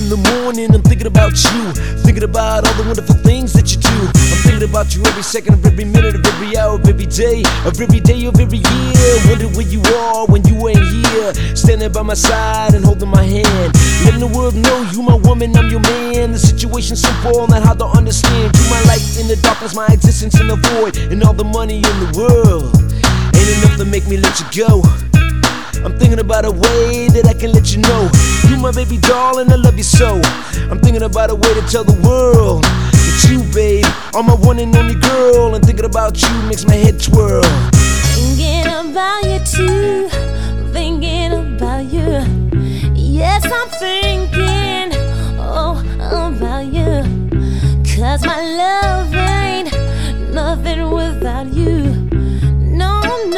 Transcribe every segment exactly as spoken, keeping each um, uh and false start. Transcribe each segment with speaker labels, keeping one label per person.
Speaker 1: in the morning, I'm thinking about you, thinking about all the wonderful things that you do. I'm thinking about you every second of every minute of every hour of every day, of every day of every year. Wonder where you are when you ain't here, standing by my side and holding my hand, letting the world know you my woman, I'm your man. The situation's simple, not hard to understand. You my light in the darkness, my existence in the void, and all the money in the world ain't enough to make me let you go. I'm thinking about a way that I can let you know you my baby doll and I love you so. I'm thinking about a way to tell the world that you, babe, are my one and only girl. And thinking about you makes my head twirl.
Speaker 2: Thinking about you too, thinking about you. Yes, I'm thinking, oh, about you. Cause my love ain't nothing without you. No,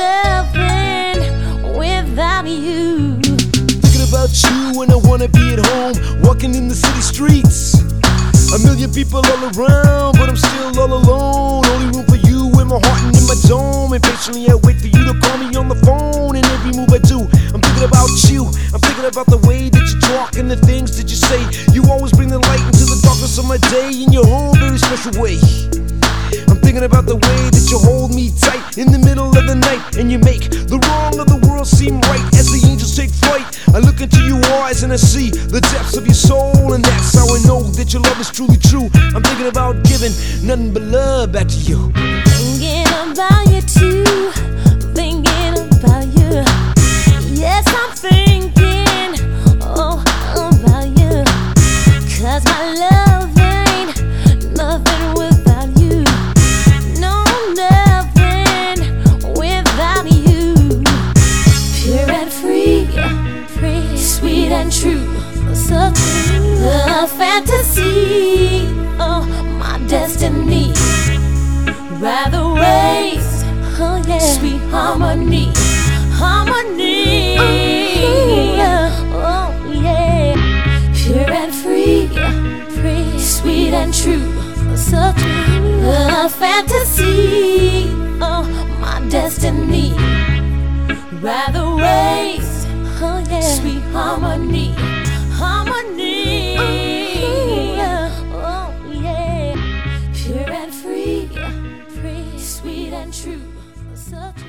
Speaker 2: nothing without you.
Speaker 1: Thinking about you when I wanna be at home, walking in the city streets. A million people all around, but I'm still all alone. Only room for you in my heart and in my dome. And patiently I wait for you to call me on the phone. And every move I do, I'm thinking about you. I'm thinking about the way that you talk and the things that you say. You always bring the light into the darkness of my day in your own very special way. I'm thinking about the way that you hold me tight in the middle of the night, and you make the wrong of the world seem right as the angels take flight. I look into your eyes and I see the depths of your soul, and that's how I know that your love is truly true. I'm thinking about giving nothing but love back to you.
Speaker 2: Thinking about you too, thinking about you. Yes, I'm thinking, oh, about you. Cause my love ain't nothing without you. No, nothing without you. Pure and free, free, sweet and true. So true. The fantasy, oh, my destiny. Rather waste, oh yeah, sweet harmony, harmony. Oh yeah, oh yeah. Pure and free, free, sweet and true. So true. The fantasy, oh, my destiny. Rather waste, oh yeah, sweet harmony, harmony. Oh yeah, oh yeah. Pure and free, free, sweet and true. So